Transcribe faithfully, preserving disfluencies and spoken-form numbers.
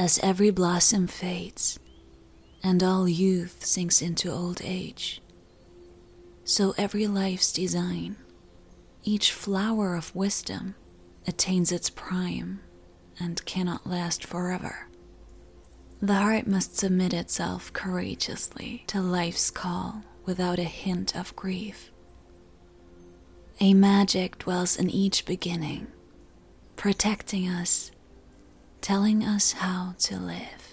As every blossom fades, and all youth sinks into old age, so every life's design, each flower of wisdom, attains its prime and cannot last forever. The heart must submit itself courageously to life's call without a hint of grief. A magic dwells in each beginning, protecting us, telling us how to live.